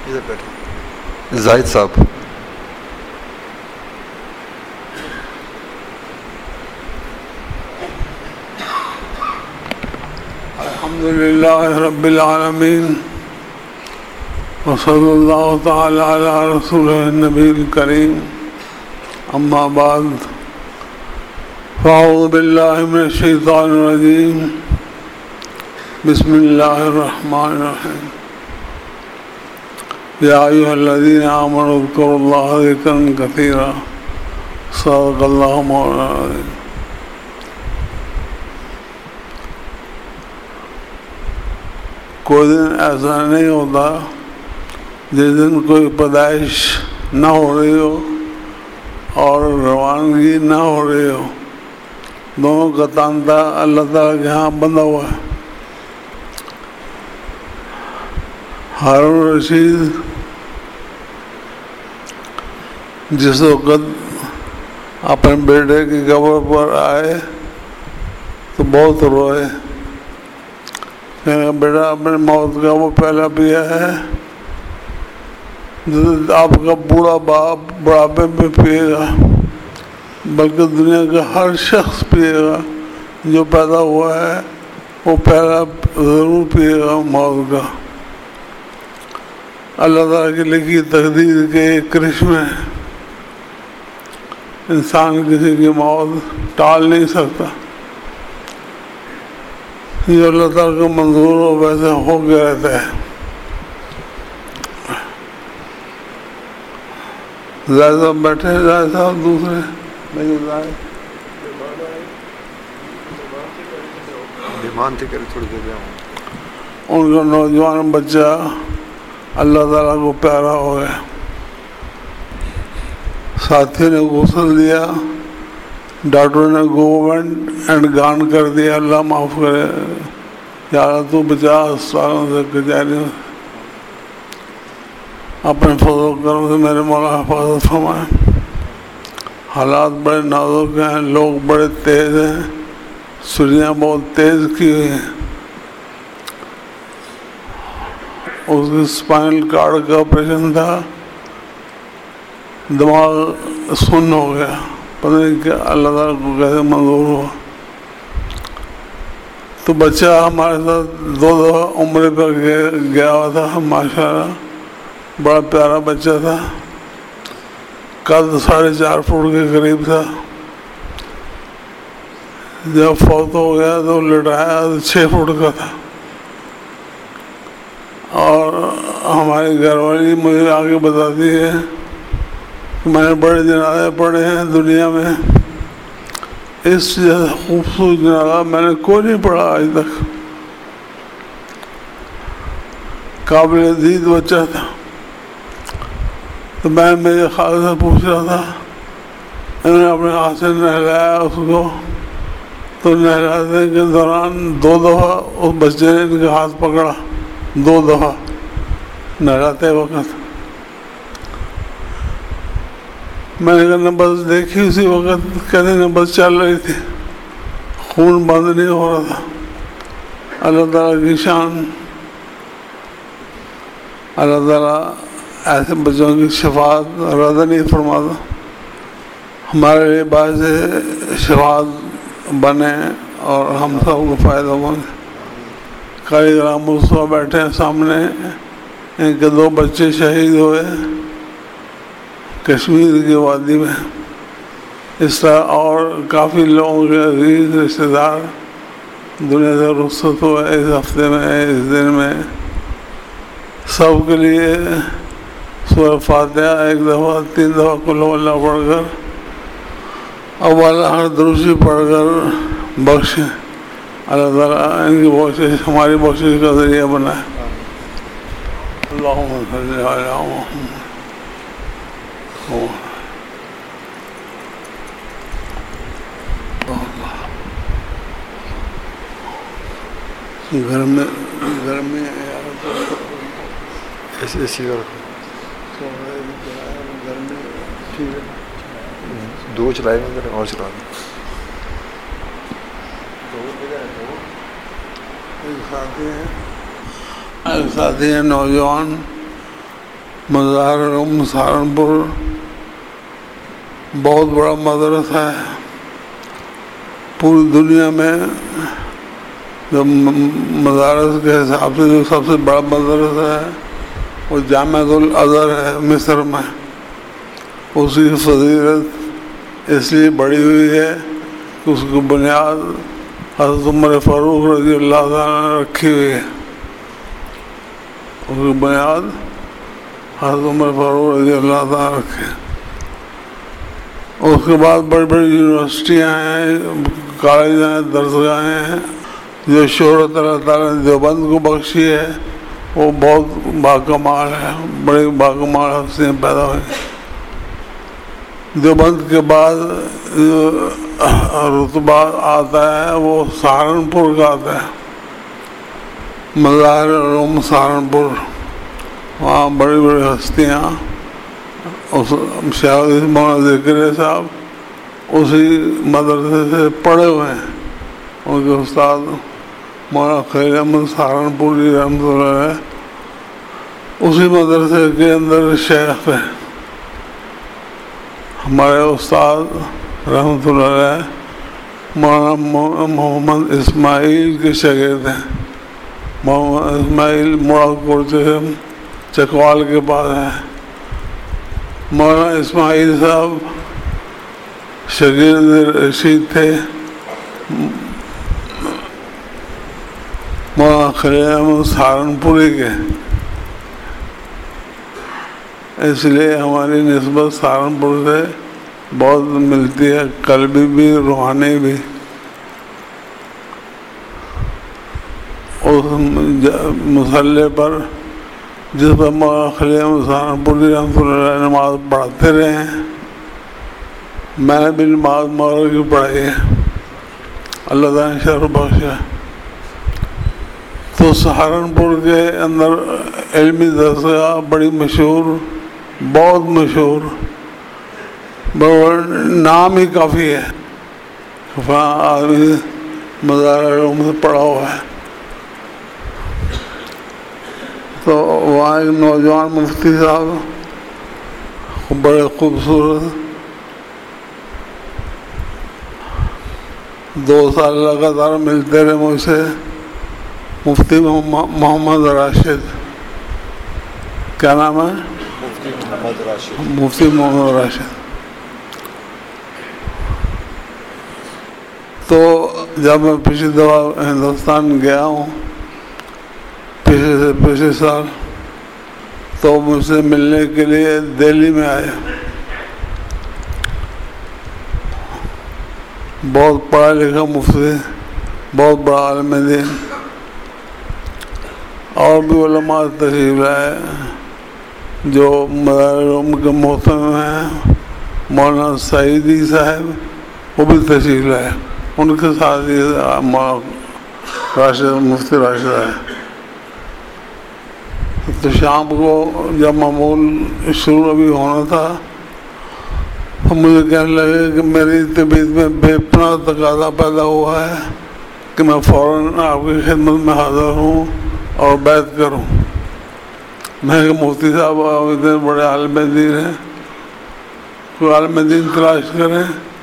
ادھر بیٹھے زاہد صاحب. الحمدللہ رب العالمین وصلی اللہ تعالی علی رسول النبی الکریم. اما بعد فاعوذ باللہ من الشیطان الرجیم. بسم اللہ الرحمن الرحیم. یا ایھا الذین آمنوا اذکروا اللہ ذکرا کثیرا. صدق اللہ مولانا العظیم. کوئی دن ایسا نہیں ہوتا جس دن کوئی پیدائش نہ ہو رہی ہو اور روانگی نہ ہو رہی ہو. دونوں کا تانتا اللہ تعالیٰ کے ہاں بندھا ہوا ہے. ہارون رشید جس وقت اپنے بیٹے کی قبر پر آئے تو بہت روئے. بیٹا اپنی موت کا وہ پہلا پیا ہے آپ کا بوڑھا باپ بڑھاپے میں پیے گا، بلکہ دنیا کا ہر شخص پیے گا جو پیدا ہوا ہے وہ پہلا ضرور پیے گا موت کا. اللہ تعالیٰ کی لکھی تقدیر کے ایک کرشمے. انسان کسی کی موت ٹال نہیں سکتا. جو اللہ تعالیٰ کا منظور ہو ویسے ہو کے رہتا ہے. زاہد صاحب بیٹھے ہیں. زاہد صاحب دوسرے بیمان تھے کرے تھوڑی دیر. ان کا نوجوان بچہ اللہ تعالیٰ کو پیارا ہو گیا. ساتھی نے غسل دیا، ڈاکٹر نے گورنمنٹ اینڈ گان کر دیا. اللہ معاف کرے یا اللہ تو 50 سالوں سے کچہری اپنے فضل و کرم سے میرے مولا حفاظت فرمائے. حالات بڑے نازک ہیں، لوگ بڑے تیز ہیں، سریاں بہت تیز کی ہوئی ہیں. اس کی اسپائنل کارڈ کا آپریشن تھا، دماغ سن ہو گیا. پتہ نہیں کہ اللہ تعالیٰ کو کیسے منظور ہوا. تو بچہ ہمارے ساتھ 2 دفعہ عمرے پر گیا ہوا تھا. ماشاءاللہ بڑا پیارا بچہ تھا. قد 4.5 فٹ کے قریب تھا. جب فوت ہو گیا تو لٹایا تو 6 فٹ کا تھا. اور ہماری گھر والی مجھے آگے بتاتی ہے کہ میں نے بڑے جنازے پڑھے ہیں دنیا میں، اس جیسا خوبصورت جنازہ میں نے کوئی نہیں پڑھا آج تک. قابل دید بچہ تھا. تو میں میرے خالد سے پوچھ رہا تھا، انہوں نے اپنے ہاتھ سے نہلایا اس کو. تو نہلانے کے دوران 2 دفعہ اس بچے نے ان کا ہاتھ پکڑا. 2 دفعہ نہلاتے وقت. میں نے کہا نبض دیکھی اسی وقت. کہتے نبض چل رہی تھی، خون بند نہیں ہو رہا تھا. اللہ تعالیٰ کی شان. اللہ تعالیٰ ایسے بچوں کی شفاعت رد نہیں فرماتا. ہمارے لیے باعث شفاعت بنے اور ہم سب کو فائدہ پہنچے. قاری غلام مصطفیٰ بیٹھے ہیں سامنے. ان کے 2 بچے شہید ہوئے کشمیر کی وادی میں. اس طرح اور کافی لوگوں کے عزیز رشتہ دار دنیا سے رخصت ہوئے اس ہفتے میں، اس دن میں. سب کے لیے سورہ فاتحہ 1 دفعہ 3 دفعہ قل هو اللہ پڑھ کر اول ہر دروشی پڑھ کر بخشیں. اللہ تعالیٰ ان کی بخشش ہماری بخشش کا ذریعہ بنائے. اللہم صلی علی محمد. گھر میں ایسی گھر میں ٹھیک ہے. 2 چلائے گے اور چلا دیں. ایک ساتھی ہیں نوجوان، مزار سہارنپور بہت بڑا مدرسہ ہے. پوری دنیا میں جو مدارس کے حساب سے جو سب سے بڑا مدرسہ ہے وہ جامعۃ الازہر ہے مصر میں. اس کی فضیلت اس لیے بڑی ہوئی ہے کہ اس کی بنیاد حضرت عمر فاروق رضی اللہ تعالیٰ نے رکھی ہوئی ہے. اس کی بنیاد حضرت عمر فاروق رضی اللہ تعالیٰ رکھے. اس کے بعد بڑی بڑی یونیورسٹیاں ہیں، کالج ہیں، درسگاہیں ہیں. جو شہرت اللہ تعالیٰ نے دیوبند کو بخشی ہے وہ بہت باکمال ہے. بڑے باکمال ہستیاں پیدا ہوئی. دیوبند کے بعد جو رتبہ آتا ہے وہ سہارنپور کا آتا ہے. مظاہر علوم سہارنپور، وہاں بڑی بڑی ہستیاں. شیخ مولانا ذکریہ صاحب اسی مدرسے سے پڑھے ہوئے ہیں. ان کے استاد مولانا خلیل احمد سہارنپوری رحمۃ اللہ علیہ اسی مدرسے کے اندر شیخ ہیں. ہمارے استاد رحمۃ اللہ علیہ مولانا محمد اسماعیل کے شاگرد ہیں. محمد اسماعیل مراد کوچے چکوال کے پاس ہیں. مولانا اسماعیل صاحب شاگرد رشید تھے مولانا خلیل احمد سہارنپوری کے. اس لیے ہماری نسبت سہارنپور سے بہت ملتی ہے، قلبی بھی روحانی بھی. اس مسلح پر جس پر مولانا خلیل احمد سہارنپوری رحمۃ اللہ علیہ نماز پڑھاتے رہے ہیں، میں نے بھی نماز مغرب کی پڑھائی ہے. اللہ تعالیٰ نے شرف بخشا. تو سہارنپور کے اندر علمی درسگاہ بڑی مشہور، بہت مشہور، نام ہی کافی ہے. فلاں آدمی مزار علوم سے پڑھا ہوا ہے. تو وہاں ایک نوجوان مفتی صاحب بڑے خوبصورت 2 سال لگاتار ملتے رہے مجھ سے. مفتی محمد راشد، کیا نام ہے؟ مفتی محمد راشد. تو جب میں پچھلی دفعہ ہندوستان گیا ہوں پچھلے سال، تو مجھ سے ملنے کے لیے دہلی میں آئے. بہت پڑھا لکھا مفتی، بہت بڑا عالم دین. اور بھی علماء تشریف لائے جو مزار علوم کے محترم ہیں. مولانا سعیدی صاحب وہ بھی تشریف لائے. ان کے ساتھ ہی مفتی راشد آئے. تو شام کو جب معمول شروع ابھی ہونا تھا تو مجھے کہنے لگے کہ میری طبیعت میں بے پناہ تقاضا پیدا ہوا ہے کہ میں فوراً آپ کی خدمت میں حاضر ہوں اور بیعت کروں. میں کہ مفتی صاحب اتنے بڑے عالم دین ہیں، کوئی عالم دین تلاش کریں.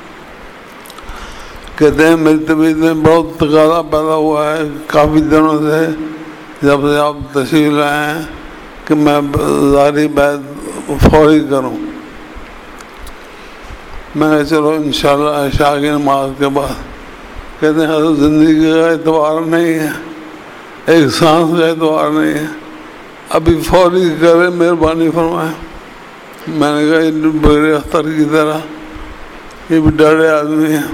کہتے ہیں میری طبیعت میں بہت تقاضا پیدا ہوا ہے کافی دنوں سے، جب سے آپ تشریف لائے ہیں، کہ میں ظاہری بیعت فوری کروں. میں نے چلو انشاءاللہ عشاء کی نماز کے بعد. کہتے ہیں حضرت زندگی کا اعتبار نہیں ہے، ایک سانس کا اعتبار نہیں ہے، ابھی فوری کرے مہربانی فرمائیں. میں نے کہا یہ بغیر اختر کی طرح، یہ بھی ڈرے آدمی ہیں.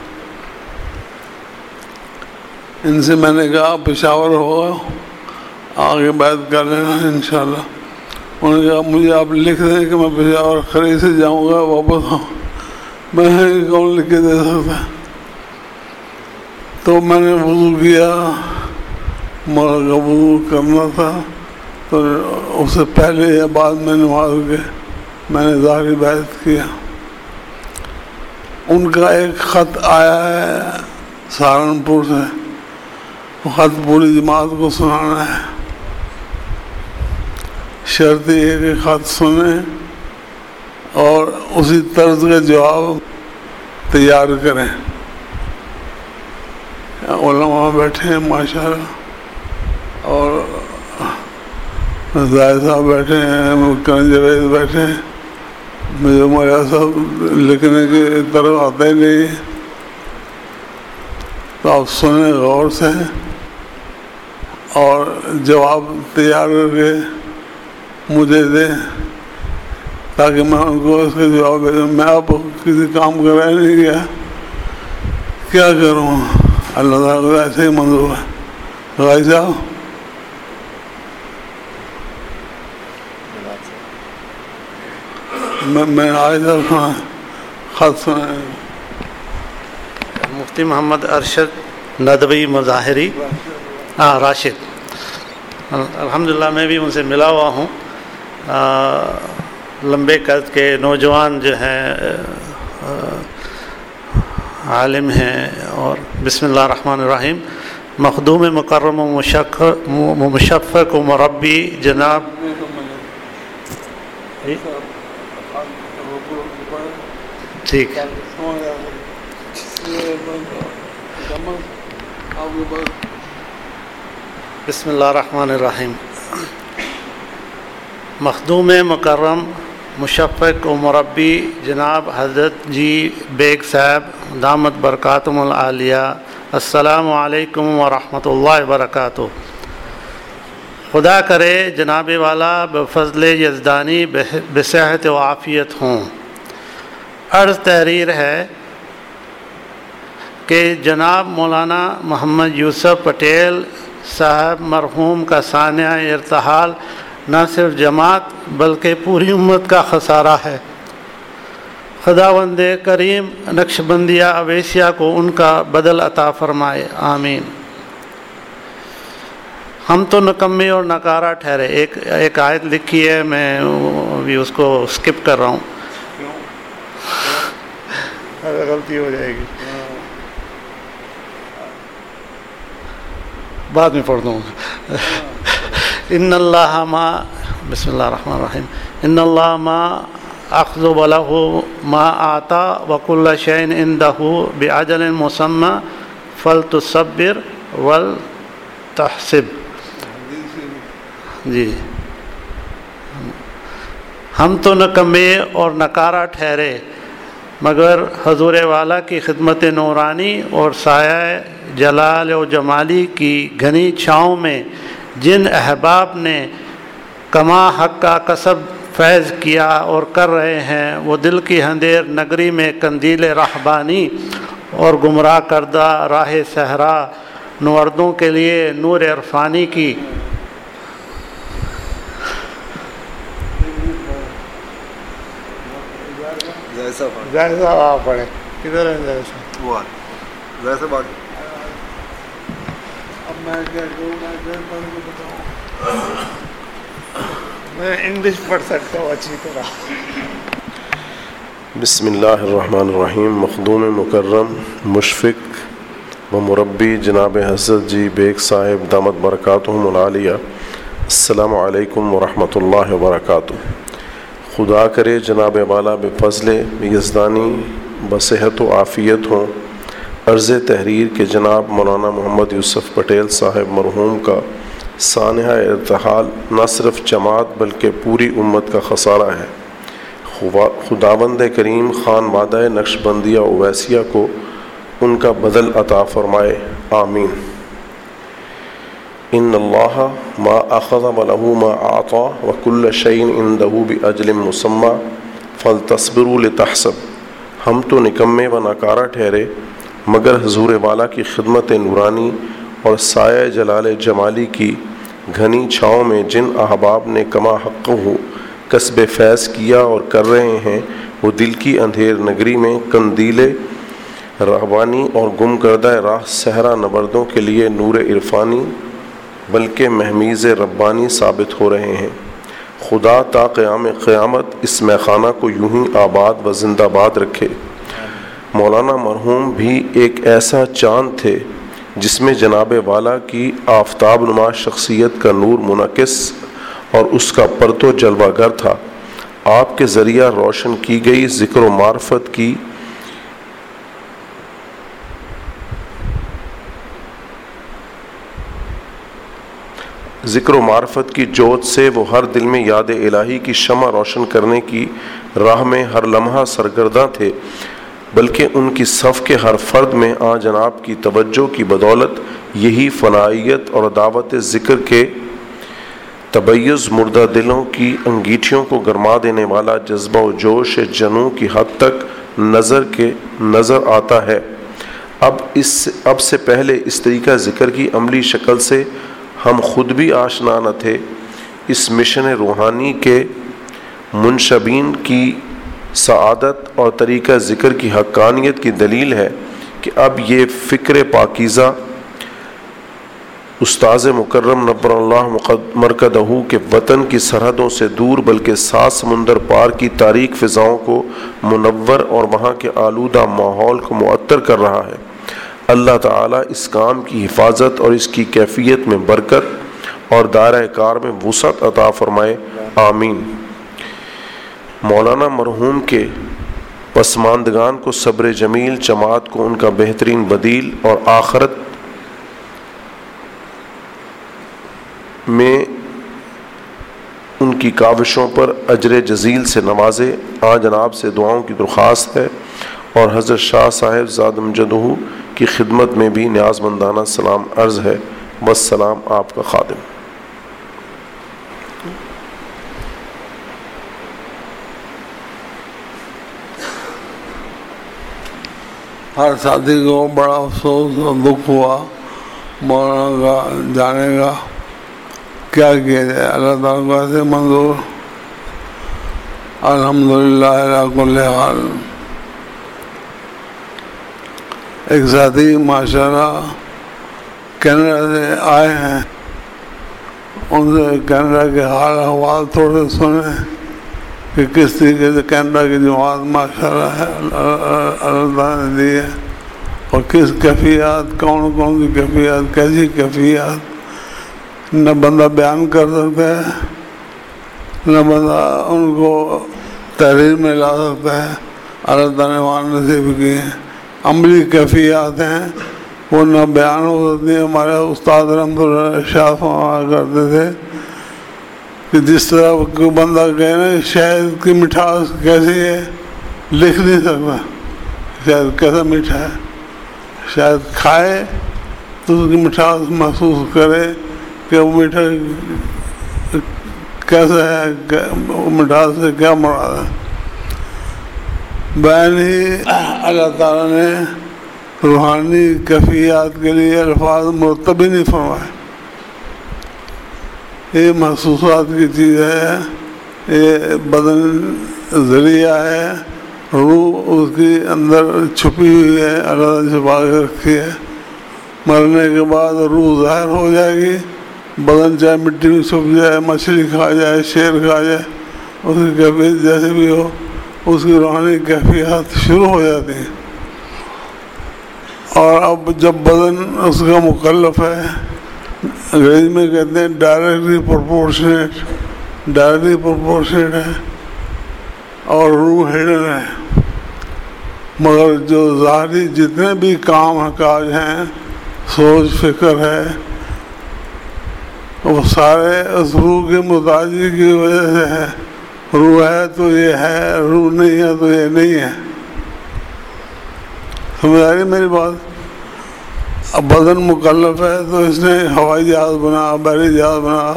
ان سے میں نے کہا پشاور ہوگا آگے بیعت کر لینا انشاءاللہ. انہوں نے کہا مجھے آپ لکھ دیں کہ میں پشاور خرید سے جاؤں گا واپس آؤں. میں نے کون لکھ کے دے سکتا. تو میں نے وضو کیا، مولا کا وضو کرنا تھا، تو اس سے پہلے یا بعد میں نماز کے میں نے ظاہری بیعت کیا. ان کا ایک خط آیا ہے سہارنپور سے، وہ خط پوری جماعت کو سنانا ہے. شرط یہ ہے کہ خط سنیں اور اسی طرز کا جواب تیار کریں. علماء بیٹھے ہیں ماشاءاللہ، اور زاہد صاحب بیٹھے ہیں، کرن جاوید بیٹھے ہیں. مجھے مولانا صاحب لکھنے کی طرف آتے نہیں، تو آپ سنیں غور سے اور جواب تیار کر کے مجھے دیں تاکہ میں ان کو اس کا جواب بھیجوں. میں آپ کسی کام کرا نہیں گیا، کیا کروں؟ اللہ تعالیٰ کو ایسے ہی منظور ہے. غازی صاحب میں آج تک خط سنا. مفتی محمد ارشد ندوی مظاہری، راشد. الحمدللہ میں بھی ان سے ملا ہوا ہوں. لمبے قد کے نوجوان جو ہیں، عالم ہیں. اور بسم اللہ الرحمن الرحیم. مخدوم مکرم و مشفق و مربی جناب ٹھیک. بسم اللہ الرحمن الرحیم. مخدوم مکرم مشفق و مربی جناب حضرت جی بیگ صاحب دامت برکاتہم العالیہ، السلام علیکم ورحمۃ اللہ وبرکاتہ. خدا کرے جناب والا بفضل یزدانی بصحت و عافیت ہوں. عرض تحریر ہے کہ جناب مولانا محمد یوسف پٹیل صاحب مرحوم کا سانحہ ارتحال نہ صرف جماعت بلکہ پوری امت کا خسارہ ہے. خداوند کریم نقشبندیہ اویسیہ کو ان کا بدل عطا فرمائے، آمین. ہم تو نکمے اور نکارہ ٹھہرے. ایک آیت لکھی ہے، میں ابھی اس کو اسکپ کر رہا ہوں، غلطی ہو جائے گی، بعد میں پڑھ دوں گا. ان اللہ ما، بسم اللہ الرحمن الرحیم. ان اللہ ما اخذ وله ما آتا وکل شیء عنده باجل مسمى فلتصبر ولتحسب. جی، ہم تو نکمے اور نکارہ ٹھہرے مگر حضور والا کی خدمت نورانی اور سایہ جلال و جمالی کی گھنی چھاؤں میں جن احباب نے کما حق کا کسب فیض کیا اور کر رہے ہیں، وہ دل کی اندھیر نگری میں قندیل رہبانی اور گمراہ کردہ راہ صحرا نوردوں کے لیے نور عرفانی کی جیسا آپ پڑھیں. کدھر ہے جیسا؟ وہ جیسا بات. اب میں کیا کروں؟ میں انگلش پڑھ سکتا ہوں اچھی طرح. بسم اللہ الرحمن الرحیم. مخدوم مکرم مشفق و مربی جناب حضرت جی بیگ صاحب دامت برکاتہم العالیہ، السلام علیکم ورحمۃ اللہ وبرکاتہ. خدا کرے جناب والا بفضل یزدانی بصحت و عافیت ہوں. عرض تحریر کے جناب مولانا محمد یوسف پٹیل صاحب مرحوم کا سانحہ ارتحال نہ صرف جماعت بلکہ پوری امت کا خسارہ ہے. خداوند کریم خان وعدہ نقشبندیہ اویسیہ کو ان کا بدل عطا فرمائے، آمین. ان اللہ ما اخذ وله ما اعطى وكل شيء عنده باجل مسمى فلتصبروا لتحسب. ہم تو نکمے و ناکارہ ٹھہرے مگر حضور والا کی خدمت نورانی اور سایہ جلال جمالی کی گھنی چھاؤں میں جن احباب نے کما حق ہو کسب فیض کیا اور کر رہے ہیں، وہ دل کی اندھیر نگری میں قندیل رہبانی اور گم کردہ راہ صحرا نوردوں کے لیے نور عرفانی بلکہ مہمیز ربانی ثابت ہو رہے ہیں. خدا تا قیام قیامت اس میخانہ کو یوں ہی آباد و زندہ باد رکھے. مولانا مرحوم بھی ایک ایسا چاند تھے جس میں جناب والا کی آفتاب نما شخصیت کا نور منعکس اور اس کا پرتو جلوہ گر تھا۔ آپ کے ذریعہ روشن کی گئی ذکر و معرفت کی جوت سے وہ ہر دل میں یاد الہی کی شمع روشن کرنے کی راہ میں ہر لمحہ سرگرداں تھے، بلکہ ان کی صف کے ہر فرد میں آن جناب کی توجہ کی بدولت یہی فنائیت اور دعوت ذکر کے تبیض مردہ دلوں کی انگیٹھیوں کو گرما دینے والا جذبہ و جوش جنوں کی حد تک نظر آتا ہے۔ اب سے پہلے اس طریقہ ذکر کی عملی شکل سے ہم خود بھی آشنا نہ تھے۔ اس مشن روحانی کے منشبین کی سعادت اور طریقہ ذکر کی حقانیت کی دلیل ہے کہ اب یہ فکر پاکیزہ استاذ مکرم نبر اللہ مرکدہ کے وطن کی سرحدوں سے دور بلکہ 7 سمندر پار کی تاریک فضاؤں کو منور اور وہاں کے آلودہ ماحول کو معطر کر رہا ہے۔ اللہ تعالیٰ اس کام کی حفاظت اور اس کی کیفیت میں برکت اور دائرہ کار میں وسعت عطا فرمائے، آمین۔ مولانا مرحوم کے پسماندگان کو صبر جمیل، جماعت کو ان کا بہترین بدیل اور آخرت میں ان کی کاوشوں پر اجر جزیل سے نوازے، آن جناب سے دعاؤں کی درخواست ہے، اور حضرت شاہ صاحب زاد امجدہ کی خدمت میں بھی نیاز مندانہ سلام عرض ہے۔ والسلام، آپ کا خادم۔ ہر ساتھی کو بڑا افسوس اور دکھ ہوا مولانا کا جانے کا، کیا کیا جائے، اللہ تعالیٰ کو ایسے منظور۔ الحمدللہ علی کل حال۔ ایک ساتھی ماشاءاللہ کینیڈا سے آئے ہیں، ان سے کینیڈا کے حال احوال تھوڑے سنے کہ کس طریقے سے کینیڈا کی جماعت ماشاءاللہ ہے اللہ تعالیٰ نے دی ہے، اور کس کیفیات، کون کون سی کیفیات، کیسی کیفیات نہ بندہ بیان کر سکتا ہے، نہ بندہ ان کو تحریر میں لا سکتا ہے۔ اللہ تعالیٰ نے وہاں نصیب کی ہیں، عملی کیفیات ہیں، وہ نہ بیان ہو سکتی ہیں۔ ہمارے استاد رحمتہ شاہ فرمایا کرتے تھے کہ جس طرح کوئی بندہ کہے نا شہد کی مٹھاس کیسی ہے، لکھ نہیں سکتا شہد کیسا میٹھا ہے، شاید کھائے تو اس کی مٹھاس محسوس کرے کہ وہ میٹھا کیسا ہے، وہ مٹھاس سے کیا مراد ہے۔ بیان ہی اللہ تعالیٰ نے روحانی کیفیات کے لیے الفاظ مرتب ہی نہیں فرمائے۔ یہ محسوسات کی چیز ہے، یہ بدن ذریعہ ہے، روح اس کی اندر چھپی ہوئی ہے، اللہ نے چھپا کے رکھی ہے۔ مرنے کے بعد روح ظاہر ہو جائے گی، بدن چاہے مٹی میں چھپ جائے، مچھلی کھا جائے، شیر کھا جائے، اس کی کیفیت جیسے بھی ہو، اس کی روحانی کیفیات شروع ہو جاتی ہیں۔ اور اب جب بدن اس کا مکلف ہے، انگریزی میں کہتے ہیں ڈائریکٹلی پرپورشنیٹ ہے، اور روح ہڈن ہے، مگر جو ظاہری جتنے بھی کام کاج ہیں، سوچ فکر ہے، وہ سارے اس روح کی متاجی کی وجہ سے ہے۔ روح ہے تو یہ ہے، روح نہیں ہے تو یہ نہیں ہے۔ سمجھ آ رہی میری بات؟ اب بدن مکلف ہے تو اس نے ہوائی جہاز بنا، بحری جہاز بنا،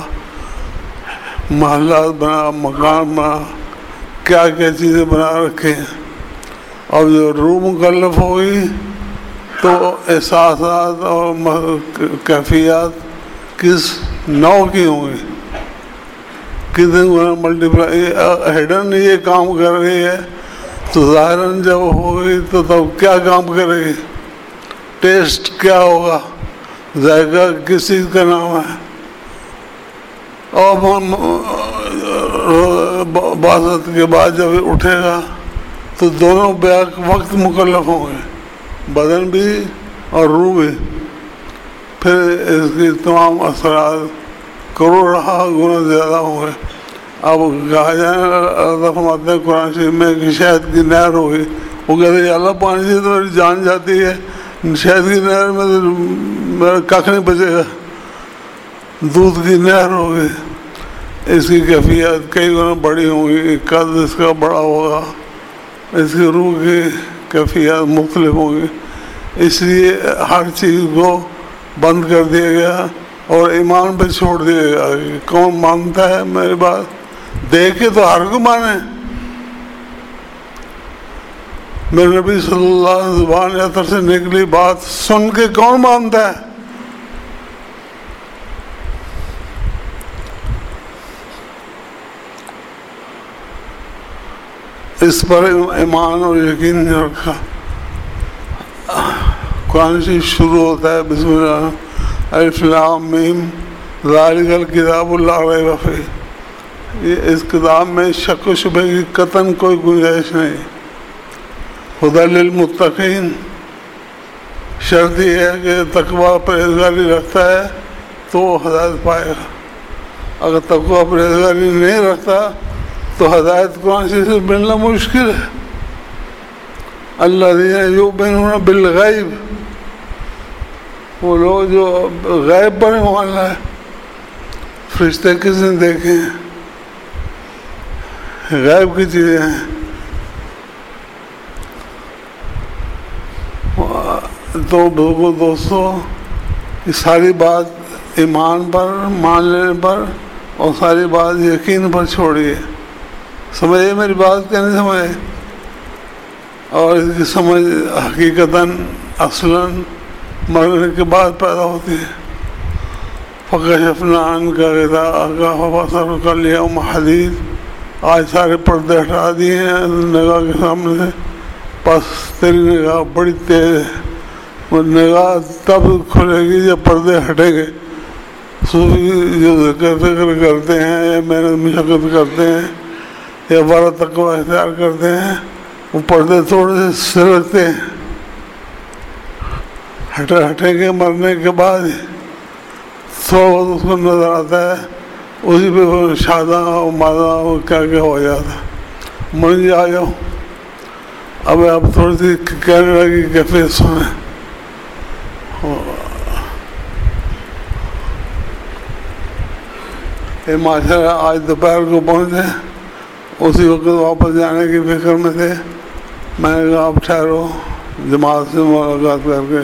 محلات بنا، مکان بنا، کیا کیا چیزیں بنا رکھی ہیں۔ اب جو روح مکلف ہوگی تو احساسات اور کیفیات کس نوع کی ہوں گی، کتنے گنا ملٹیپلائی۔ ہڈن یہ کام کر رہی ہے تو ظاہراً جب ہوگی تو تب کیا کام کرے گی، ٹیسٹ کیا ہوگا، ذائقہ کس چیز کا نام ہے۔ اور باسط کے بعد جب اٹھے گا تو دونوں بیک وقت مکلف ہوں گے، بدن بھی اور روح بھی۔ پھر اس کی تمام اثرات کروڑا گنا زیادہ ہوں گے. اب کہا جائے اللہ فرماتے ہیں قرآن شریف میں کہ شہد کی نہر ہوگی, وہ کہتے ہیں اللہ پانی سے تو میری جان جاتی ہے, شہد کی نہر میں تو میرا کھ نہیں بچے گا. دودھ کی نہر ہوگی, اس کی کیفیت کئی گنا بڑی ہوں گی, قد اس کا بڑا ہوگا, اس کی روح کی کیفیت مختلف ہوں گی. اس لیے ہر چیز کو بند کر دیا گیا اور ایمان پہ چھوڑ دیا گیا کہ کون مانتا ہے میری بات, دیکھ کے تو ہر کو مانے. میرے نبی صلی اللہ علیہ وسلم زبان اطہر سے نکلی بات سن کے کون مانتا ہے؟ اس پر ایمان اور یقین نہیں رکھا. قرآن شریف شروع ہوتا ہے بسم اللہ الف لام میم ذالک الکتاب لا ریب فیہ. یہ اس کتاب میں شک و شبہ کی قطعاً کوئی گنجائش نہیں. ہدی للمتقین, شرط یہ ہے کہ تقویٰ پرہیزگاری رکھتا ہے تو وہ ہدایت پائے گا. اگر تقویٰ پرہیزگاری نہیں رکھتا تو ہدایت قرآن شریف سے ملنا مشکل ہے. الذین یؤمنون بالغیب, وہ لوگ جو غیب پر ایمان لائے. فرشتے کس نے دیکھے ہیں؟ غیب کی چیزیں ہیں. تو بالکل دوستو, یہ ساری بات ایمان پر مان لینے پر اور ساری بات یقین پر چھوڑیے. سمجھے میری بات کیا نہیں سمجھے؟ اور اس کی سمجھ حقیقتاً اصلاً مرنے کے بعد پیدا ہوتی ہے. فکشفنا عنک غطاءک فبصرک الیوم حدید, آج سارے پردے ہٹا دیے ہیں نگاہ کے سامنے سے, بس تیری نگاہ بڑی تیز ہے. وہ نگاہ تب کھلے گی جب پردے ہٹیں گے. صوفی جو ذکر کرتے ہیں یا محنت مشقت کرتے ہیں یا بڑا تقویٰ اختیار کرتے ہیں, وہ پردے تھوڑے سے سرکتے ہیں. ہٹیں گے مرنے کے بعد تھوڑا بہت اس کو نظر آتا ہے, اسی پہ وہ شاداں اور مادہ اور کیا کیا ہو جاتا ہے. منجھ آ جاؤ. اب آپ تھوڑی سی کینیڈا کی کیفیت سنیں. ماشاء اللہ آج دوپہر کو پہنچے, اسی وقت واپس جانے کی فکر میں تھے. میں نے کہا آپ ٹھہرو, جماعت سے ملاقات کر کے.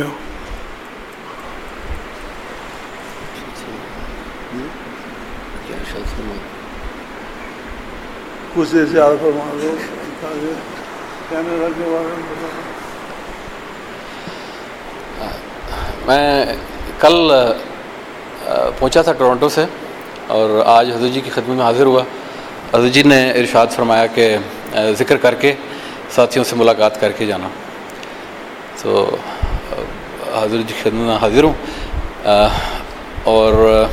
کچھ اشارہ فرما دو کینیڈا کے بارے میں بتا. میں کل پہنچا تھا ٹورنٹو سے اور آج حضور جی کی خدمت میں حاضر ہوا. حضور جی نے ارشاد فرمایا کہ ذکر کر کے ساتھیوں سے ملاقات کر کے جانا. تو حضور جی کی خدمت میں حاضر ہوں. اور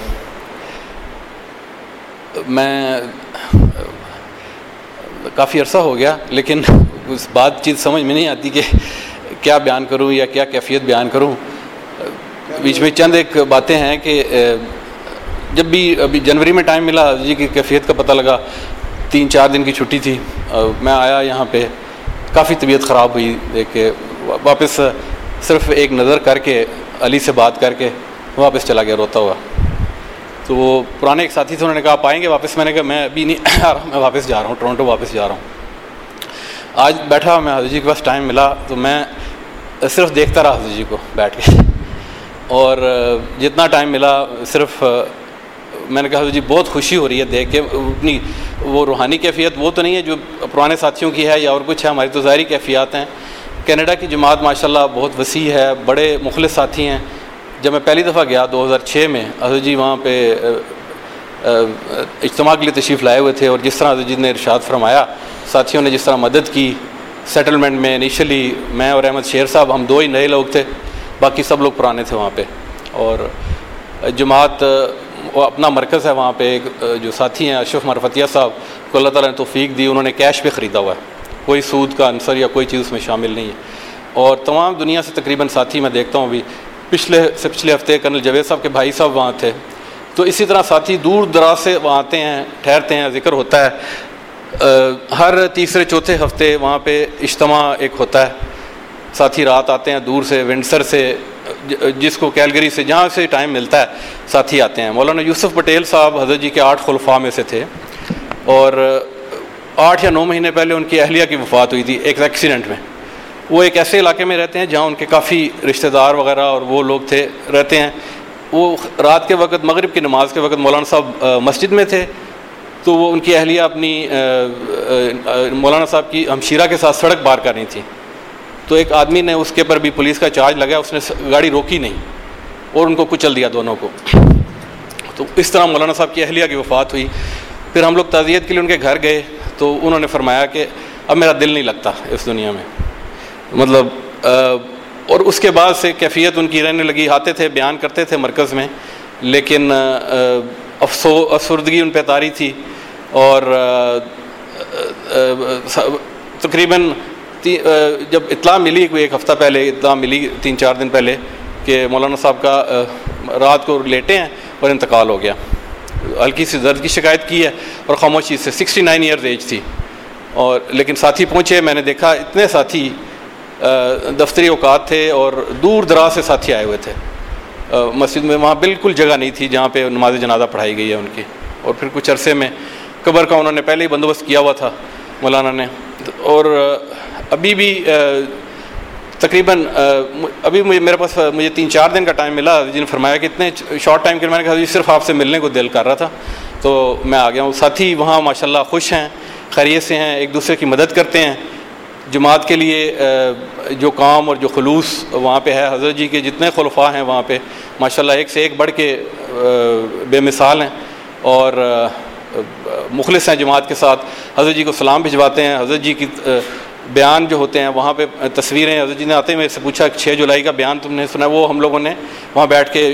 میں کافی عرصہ ہو گیا لیکن اس بات چیت سمجھ میں نہیں آتی کہ کیا بیان کروں یا کیا کیفیت بیان کروں. بیچ میں چند ایک باتیں ہیں کہ جب بھی ابھی جنوری میں ٹائم ملا جی کی کیفیت کا پتہ لگا, 3-4 دن کی چھٹی تھی, میں آیا یہاں پہ, کافی طبیعت خراب ہوئی دیکھ کے. واپس صرف ایک نظر کر کے علی سے بات کر کے واپس چلا گیا روتا ہوا. تو وہ پرانے ایک ساتھی تھے, انہوں نے کہا آپ آئیں گے واپس. میں نے کہا میں ابھی نہیں آ رہا, میں واپس جا رہا ہوں, ٹورنٹو واپس جا رہا ہوں. آج بیٹھا میں حضور جی کے پاس ٹائم ملا تو میں صرف دیکھتا رہا حضور جی کو بیٹھ کے, اور جتنا ٹائم ملا صرف میں نے کہا حضور جی بہت خوشی ہو رہی ہے دیکھ کے. اپنی وہ روحانی کیفیت وہ تو نہیں ہے جو پرانے ساتھیوں کی ہے یا اور کچھ ہے, ہماری تو ظاہری کیفیات ہیں. کینیڈا کی جماعت ماشاءاللہ بہت وسیع ہے, بڑے مخلص ساتھی ہیں. جب میں پہلی دفعہ گیا 2006 میں, حضور جی وہاں پہ اجتماع کے لیے تشریف لائے ہوئے تھے, اور جس طرح حضور جی نے ارشاد فرمایا, ساتھیوں نے جس طرح مدد کی سیٹلمنٹ میں. انیشلی میں اور احمد شیر صاحب ہم 2 ہی نئے لوگ تھے, باقی سب لوگ پرانے تھے وہاں پہ. اور جماعت اپنا مرکز ہے وہاں پہ. ایک جو ساتھی ہیں اشرف معرفتیہ صاحب کو اللہ تعالیٰ نے توفیق دی, انہوں نے کیش پہ خریدا ہوا ہے, کوئی سود کا عنصر یا کوئی چیز اس میں شامل نہیں ہے. اور تمام دنیا سے تقریباً ساتھی میں دیکھتا ہوں. بھی پچھلے ہفتے کرنل جاوید صاحب کے بھائی صاحب وہاں تھے, تو اسی طرح ساتھی دور دراز سے وہاں آتے ہیں، ٹھہرتے ہیں، ذکر ہوتا ہے، ہر تیسرے چوتھے ہفتے وہاں پہ اجتماع ایک ہوتا ہے. ساتھی رات آتے ہیں دور سے، ونڈسر سے، جس کو کیلگری سے، جہاں سے ٹائم ملتا ہے ساتھی آتے ہیں. مولانا یوسف پٹیل صاحب حضرت جی کے 8 خلفاء میں سے تھے، اور 8 یا 9 مہینے پہلے ان کی اہلیہ کی وفات ہوئی تھی ایک ایکسیڈنٹ میں. وہ ایک ایسے علاقے میں رہتے ہیں جہاں ان کے کافی رشتہ دار وغیرہ اور وہ لوگ تھے رہتے ہیں. وہ رات کے وقت، مغرب کی نماز کے وقت مولانا صاحب مسجد میں تھے، تو وہ ان کی اہلیہ اپنی مولانا صاحب کی ہمشیرہ کے ساتھ سڑک پار کر رہی تھی. تو ایک آدمی نے، اس کے پر بھی پولیس کا چارج لگا، اس نے گاڑی روکی نہیں اور ان کو کچل دیا دونوں کو. تو اس طرح مولانا صاحب کی اہلیہ کی وفات ہوئی. پھر ہم لوگ تعزیت کے لیے ان کے گھر گئے تو انہوں نے فرمایا کہ اب میرا دل نہیں لگتا اس دنیا میں، مطلب اور اس کے بعد سے کیفیت ان کی رہنے لگی. آتے تھے، بیان کرتے تھے مرکز میں، لیکن افسردگی ان پہ طاری تھی. اور تقریباً جب اطلاع ملی، کوئی 1 ہفتہ پہلے اطلاع ملی، 3-4 دن پہلے، کہ مولانا صاحب کا رات کو لیٹے ہیں اور انتقال ہو گیا. ہلکی سی درد کی شکایت کی ہے اور خاموشی سے. 69 ایئرز ایج تھی. اور لیکن ساتھی پہنچے، میں نے دیکھا اتنے ساتھی دفتری اوقات تھے اور دور دراز سے ساتھی آئے ہوئے تھے مسجد میں. وہاں بالکل جگہ نہیں تھی جہاں پہ نماز جنازہ پڑھائی گئی ہے ان کی. اور پھر کچھ عرصے میں قبر کا انہوں نے پہلے ہی بندوبست کیا ہوا تھا مولانا نے. اور ابھی بھی تقریباً ابھی میرے پاس مجھے 3-4 دن کا ٹائم ملا. جن نے فرمایا کہ اتنے شارٹ ٹائم کے میں نے کہا صرف آپ سے ملنے کو دل کر رہا تھا تو میں آ گیا ہوں. ساتھی وہاں ماشاءاللہ خوش ہیں، خیریت سے ہیں، ایک دوسرے کی مدد کرتے ہیں. جماعت کے لیے جو کام اور جو خلوص وہاں پہ ہے، حضرت جی کے جتنے خلفاء ہیں وہاں پہ ماشاءاللہ ایک سے ایک بڑھ کے بے مثال ہیں اور مخلص ہیں جماعت کے ساتھ. حضرت جی کو سلام بھجواتے ہیں. حضرت جی کی بیان جو ہوتے ہیں وہاں پہ تصویریں، حضرت جی نے آتے میں سے پوچھا 6 جولائی کا بیان تم نے سنا؟ وہ ہم لوگوں نے وہاں بیٹھ کے